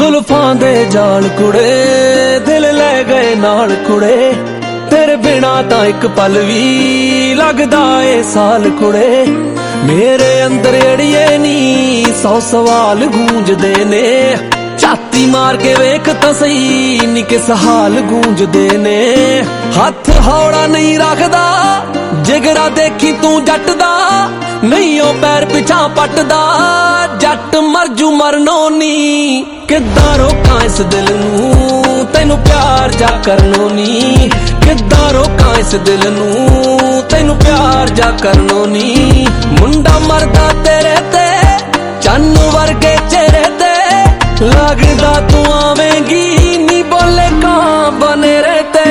जुल्फां दे जाल कुड़े दिल ले गए नाल कुड़े तेरे बिना तां इक पल भी लगदा ए साल कुड़े मेरे अंदर अड़िए नी 100 सवाल गूंजदे ने छाती मार के वेख तां सही नी किस हाल गूंजदे ने हथ हौड़ा नहीं रखदा जिगरा देखी तू जट दा नहीं ओ पैर पिछा पटदा जट मरजू मरनो नी किद्दां रोकां इस दिल नूं तैनू प्यार जा करनो नी किद्दां रोकां इस दिल नूं तैनू प्यार जा करनो नी मुंडा मरदा तेरे ते चन्न वर्गे चेहरे ते लगदा तू आवेंगी नी बोले कां बने रहते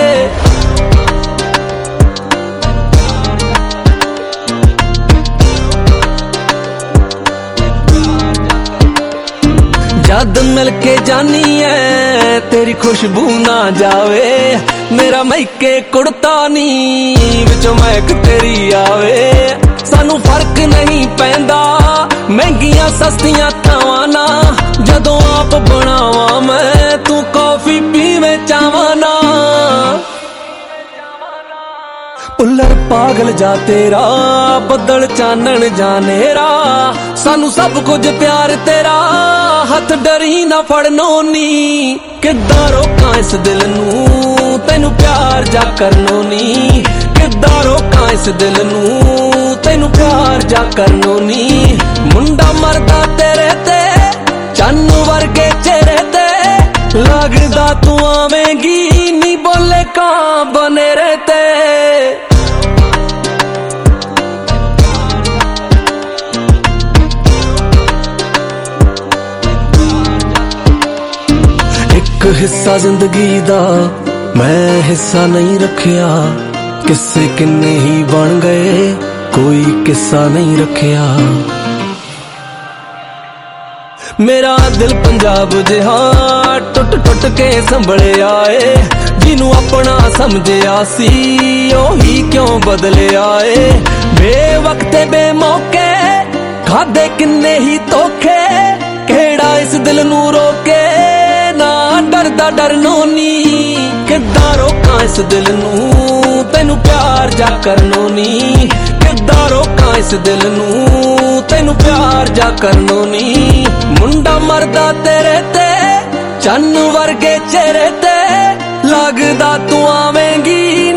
जद मिल के जानी है तेरी खुशबू ना जावे मेरा मैके कुड़ता नी विचों महक तेरी आवे सानू फर्क नहीं पैंदा महंगियां सस्तियां थावां ना जदों आप बनावा मैं तू कॉफी पीवे चावां ना उलर पागल जा तेरा बदल चानन जानेरा सानू सब कुछ प्यार तेरा हथ डरी ना फड़नो नी किद्दां रोकां इस दिल नूं तैनू प्यार जा करनो नी किद्दां रोकां इस दिल नूं तैनू प्यार जा करनो नी मुंडा मरदा तेरे ते चन्न वर्गे चेहरे ते लगदा तू आवेंगी नी बोले कां बने रहते एक हिस्सा जिंदगी दा मैं हिस्सा नहीं रखिया किस्से किन्ने ही बन गए कोई किस्सा नहीं रखिया मेरा दिल पंजाब जिहा टुट टुट के संभले आए जिनू अपना समझिया सी ओही क्यों बदले आए बेवक्ते बेमौके खादे किन्ने ही धोखे केड़ा इस दिल नू रोके डरदा डरनो नी किद्दां रोकां इस दिल नूं तैनू प्यार जा करनो नी किद्दां रोकां इस दिल नूं तैनू प्यार जा करनो नी मुंडा मरदा तेरे ते चन्न वर्गे चेहरे ते लगदा तू आवेंगी